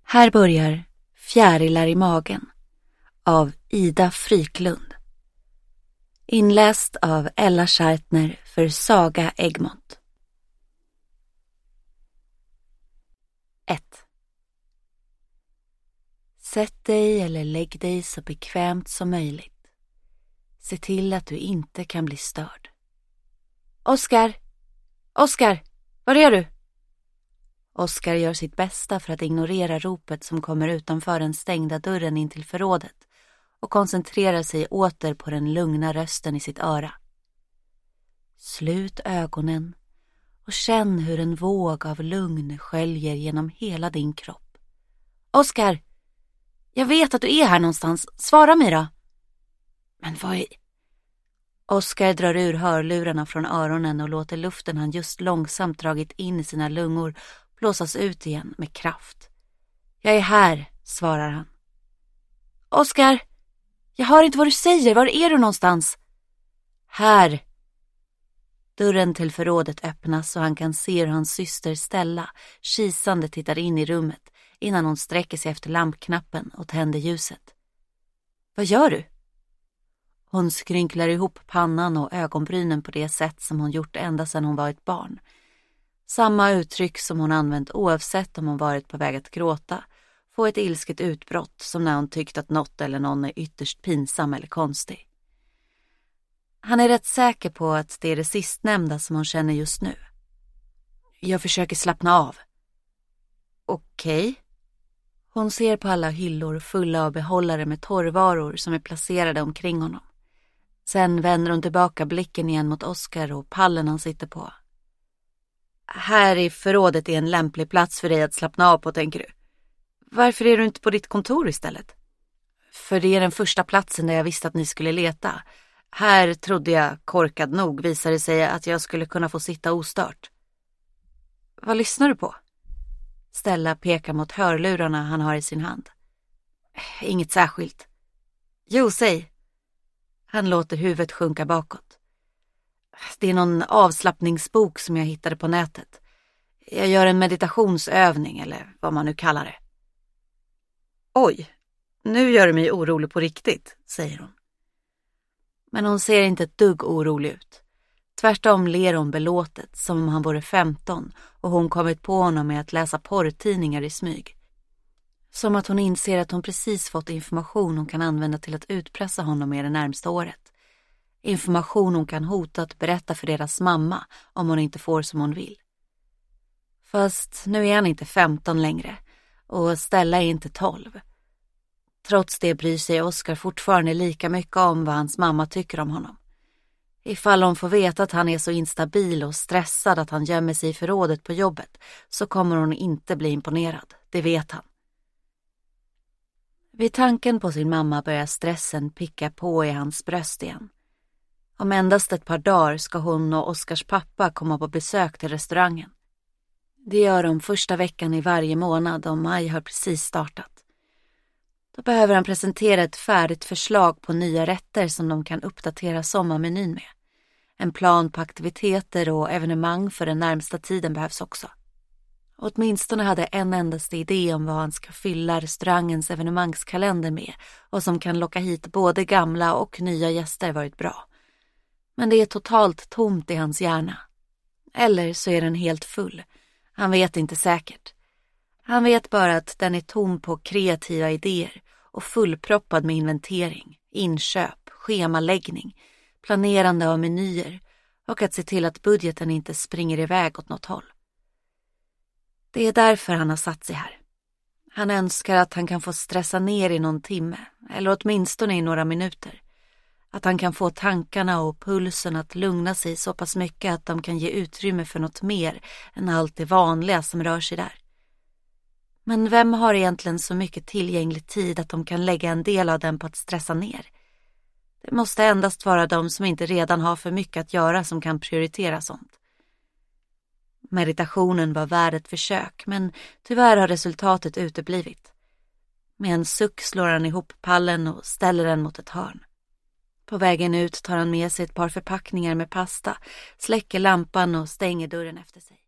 Här börjar Fjärilar i magen av Ida Fryklund. Inläst av Ella Schartner för Saga Egmont. 1. Sätt dig eller lägg dig så bekvämt som möjligt. Se till att du inte kan bli störd. Oskar! Oskar! Var är du? Oskar gör sitt bästa för att ignorera ropet som kommer utanför den stängda dörren in till förrådet och koncentrerar sig åter på den lugna rösten i sitt öra. Slut ögonen och känn hur en våg av lugn sköljer genom hela din kropp. Oskar! Jag vet att du är här någonstans. Svara mig då. Men vad är... Oskar drar ur hörlurarna från öronen och låter luften han just långsamt dragit in i sina lungor blåsas ut igen med kraft. Jag är här, svarar han. Oskar! Jag hör inte vad du säger. Var är du någonstans? Här. Dörren till förrådet öppnas och han kan se hur hans syster Stella kisande tittar in i rummet innan hon sträcker sig efter lampknappen och tänder ljuset. Vad gör du? Hon skrynklar ihop pannan och ögonbrynen på det sätt som hon gjort ända sedan hon var ett barn. Samma uttryck som hon använt oavsett om hon varit på väg att gråta, få ett ilsket utbrott som när hon tyckt att något eller någon är ytterst pinsam eller konstig. Han är rätt säker på att det är det sistnämnda som hon känner just nu. Jag försöker slappna av. Okej. Hon ser på alla hyllor fulla av behållare med torrvaror som är placerade omkring honom. Sen vänder hon tillbaka blicken igen mot Oskar och pallen han sitter på. Här i förrådet är en lämplig plats för dig att slappna av på, tänker du. Varför är du inte på ditt kontor istället? För det är den första platsen där jag visste att ni skulle leta. Här trodde jag, korkad nog, visade sig att jag skulle kunna få sitta ostört. Vad lyssnar du på? Stella pekar mot hörlurarna han har i sin hand. Inget särskilt. Jo, säg. Han låter huvudet sjunka bakåt. Det är någon avslappningsbok som jag hittade på nätet. Jag gör en meditationsövning eller vad man nu kallar det. Oj, nu gör du mig orolig på riktigt, säger hon. Men hon ser inte ett dugg orolig ut. Tvärtom ler hon belåtet som om han vore 15 och hon kommit på honom med att läsa porrtidningar i smyg. Som att hon inser att hon precis fått information hon kan använda till att utpressa honom med det närmsta året. Information hon kan hota att berätta för deras mamma om hon inte får som hon vill. Fast nu är han inte 15 längre och Stella är inte 12. Trots det bryr sig Oskar fortfarande lika mycket om vad hans mamma tycker om honom. Ifall hon får veta att han är så instabil och stressad att han gömmer sig i förrådet på jobbet så kommer hon inte bli imponerad, det vet han. Vid tanken på sin mamma börjar stressen picka på i hans bröst igen. Om endast ett par dagar ska hon och Oskars pappa komma på besök till restaurangen. Det gör de första veckan i varje månad och maj har precis startat. Då behöver han presentera ett färdigt förslag på nya rätter som de kan uppdatera sommarmenyn med. En plan på aktiviteter och evenemang för den närmsta tiden behövs också. Åtminstone hade en endaste idé om vad han ska fylla restaurangens evenemangskalender med och som kan locka hit både gamla och nya gäster varit bra. Men det är totalt tomt i hans hjärna. Eller så är den helt full. Han vet inte säkert. Han vet bara att den är tom på kreativa idéer och fullproppad med inventering, inköp, schemaläggning, planerande av menyer och att se till att budgeten inte springer iväg åt något håll. Det är därför han har satt sig här. Han önskar att han kan få stressa ner i någon timme, eller åtminstone i några minuter. Att han kan få tankarna och pulsen att lugna sig så pass mycket att de kan ge utrymme för något mer än allt det vanliga som rör sig där. Men vem har egentligen så mycket tillgänglig tid att de kan lägga en del av den på att stressa ner? Det måste endast vara de som inte redan har för mycket att göra som kan prioritera sånt. Meditationen var värd ett försök, men tyvärr har resultatet uteblivit. Med en suck slår han ihop pallen och ställer den mot ett hörn. På vägen ut tar han med sig ett par förpackningar med pasta, släcker lampan och stänger dörren efter sig.